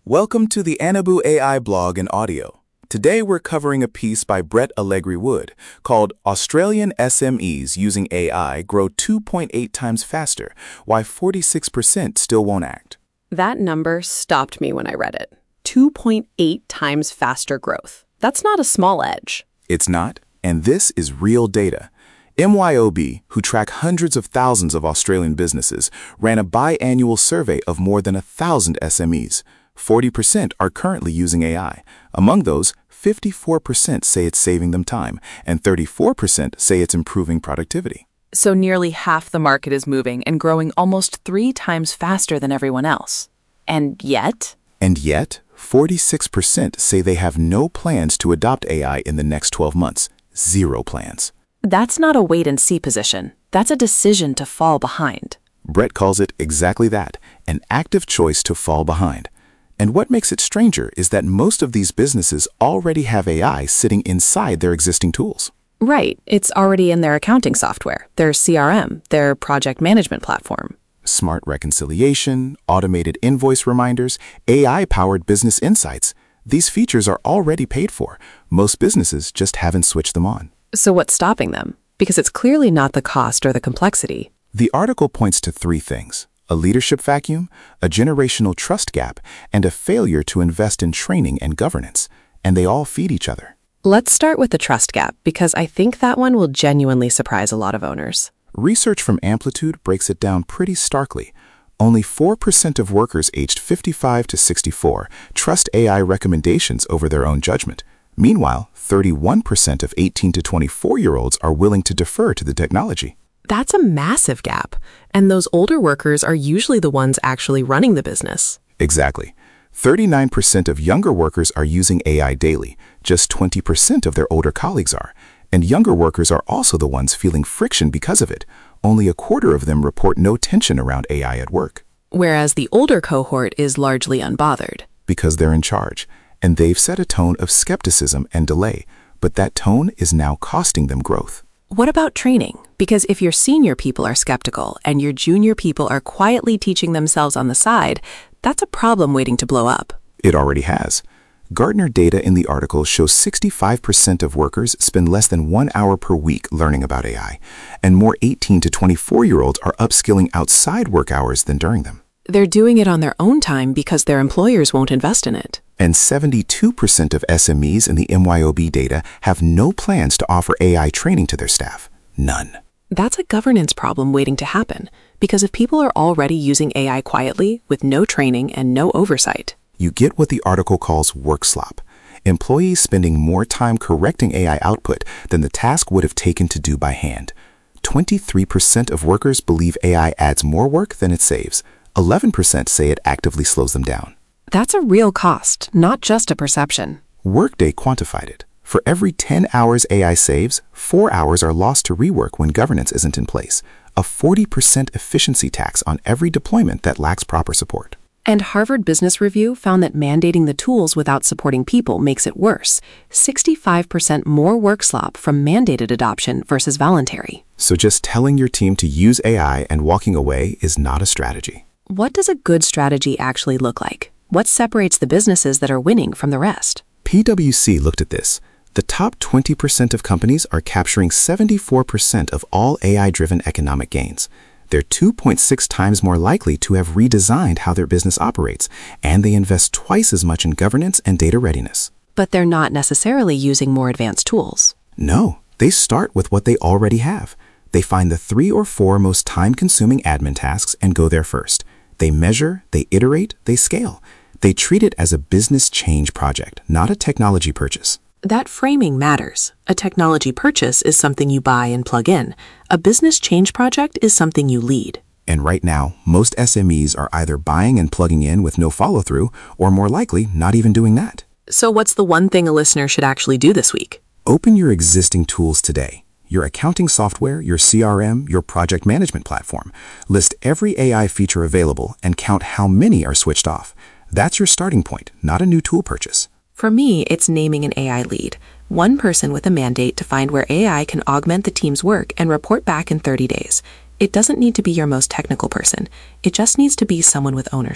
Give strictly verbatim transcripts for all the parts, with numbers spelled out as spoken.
Welcome to the Anabu A I blog and audio. Today we're covering a piece by Brett Allegri Wood called Australian S M Es Using A I Grow two point eight Times Faster, Why forty-six percent Still Won't Act. That number stopped me when I read it. two point eight times faster growth. That's not a small edge. It's not, and this is real data. M Y O B, who track hundreds of thousands of Australian businesses, ran a biannual survey of more than a thousand S M Es. forty percent are currently using A I. Among those, fifty-four percent say it's saving them time, and thirty-four percent say it's improving productivity. So nearly half the market is moving and growing almost three times faster than everyone else. And yet? And yet, forty-six percent say they have no plans to adopt A I in the next twelve months. Zero plans. That's not a wait-and-see position. That's a decision to fall behind. Brett calls it exactly that, an active choice to fall behind. And what makes it stranger is that most of these businesses already have A I sitting inside their existing tools. Right. It's already in their accounting software, their C R M, their project management platform. Smart reconciliation, automated invoice reminders, A I-powered business insights. These features are already paid for. Most businesses just haven't switched them on. So what's stopping them? Because it's clearly not the cost or the complexity. The article points to three things: a leadership vacuum, a generational trust gap, and a failure to invest in training and governance. And they all feed each other. Let's start with the trust gap, because I think that one will genuinely surprise a lot of owners. Research from Amplitude breaks it down pretty starkly. Only four percent of workers aged fifty-five to sixty-four trust A I recommendations over their own judgment. Meanwhile, thirty-one percent of eighteen to twenty-four-year-olds are willing to defer to the technology. That's a massive gap, and those older workers are usually the ones actually running the business. Exactly. thirty-nine percent of younger workers are using A I daily. Just twenty percent of their older colleagues are. And younger workers are also the ones feeling friction because of it. Only a quarter of them report no tension around A I at work. Whereas the older cohort is largely unbothered. Because they're in charge, and they've set a tone of skepticism and delay. But that tone is now costing them growth. What about training? Because if your senior people are skeptical and your junior people are quietly teaching themselves on the side, that's a problem waiting to blow up. It already has. Gartner data in the article shows sixty-five percent of workers spend less than one hour per week learning about A I, and more eighteen to twenty-four-year-olds are upskilling outside work hours than during them. They're doing it on their own time because their employers won't invest in it. And seventy-two percent of S M Es in the M Y O B data have no plans to offer A I training to their staff. None. That's a governance problem waiting to happen, because if people are already using A I quietly, with no training and no oversight, you get what the article calls work slop. Employees spending more time correcting A I output than the task would have taken to do by hand. twenty-three percent of workers believe A I adds more work than it saves. eleven percent say it actively slows them down. That's a real cost, not just a perception. Workday quantified it. For every ten hours A I saves, four hours are lost to rework when governance isn't in place. A forty percent efficiency tax on every deployment that lacks proper support. And Harvard Business Review found that mandating the tools without supporting people makes it worse. sixty-five percent more work slop from mandated adoption versus voluntary. So just telling your team to use A I and walking away is not a strategy. What does a good strategy actually look like? What separates the businesses that are winning from the rest? P W C looked at this. The top twenty percent of companies are capturing seventy-four percent of all A I-driven economic gains. They're two point six times more likely to have redesigned how their business operates, and they invest twice as much in governance and data readiness. But they're not necessarily using more advanced tools. No, they start with what they already have. They find the three or four most time-consuming admin tasks and go there first. They measure, they iterate, they scale. They treat it as a business change project, not a technology purchase. That framing matters. A technology purchase is something you buy and plug in. A business change project is something you lead. And right now, most S M Es are either buying and plugging in with no follow-through, or more likely, not even doing that. So what's the one thing a listener should actually do this week? Open your existing tools today. Your accounting software, your C R M, your project management platform. List every A I feature available and count how many are switched off. That's your starting point, not a new tool purchase. For me, it's naming an A I lead. One person with a mandate to find where A I can augment the team's work and report back in thirty days. It doesn't need to be your most technical person. It just needs to be someone with ownership.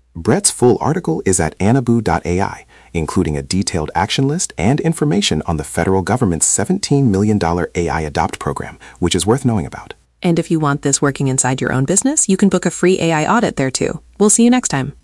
Brett's full article is at anabu dot A I, including a detailed action list and information on the federal government's seventeen million dollars A I Adopt program, which is worth knowing about. And if you want this working inside your own business, you can book a free A I audit there too. We'll see you next time.